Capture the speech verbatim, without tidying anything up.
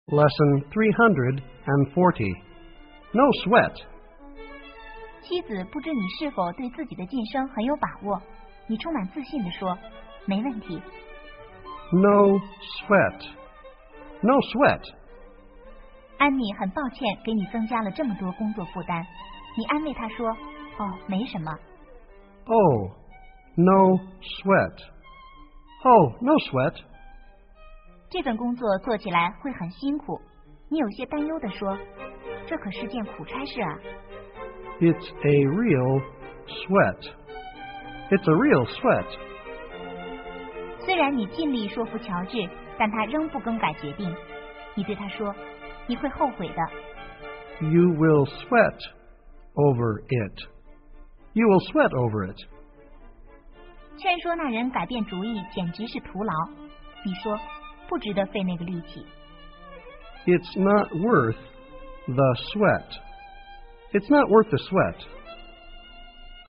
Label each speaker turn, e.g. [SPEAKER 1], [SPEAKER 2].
[SPEAKER 1] Lesson three hundred forty. No sweat.
[SPEAKER 2] 妻子不知你是否对自己的晋升很有把握，你充满自信地说，没问题。
[SPEAKER 1] No sweat. No sweat.
[SPEAKER 2] 安妮很抱歉给你增加了这么多工作负担，你安慰她说，哦，没什么。
[SPEAKER 1] Oh, no sweat. Oh, no sweat.
[SPEAKER 2] 这份工作做起来会很辛苦，你有些担忧地说，这可是件苦差事啊。
[SPEAKER 1] It's a real sweat. It's a real sweat.
[SPEAKER 2] 虽然你尽力说服乔治，但他仍不更改决定。你对他说，你会后悔的。
[SPEAKER 1] You will sweat over it. You will sweat over it.
[SPEAKER 2] 劝说那人改变主意简直是徒劳。你说，不值得费那个力气。
[SPEAKER 1] It's not worth the sweat. It's not worth the sweat.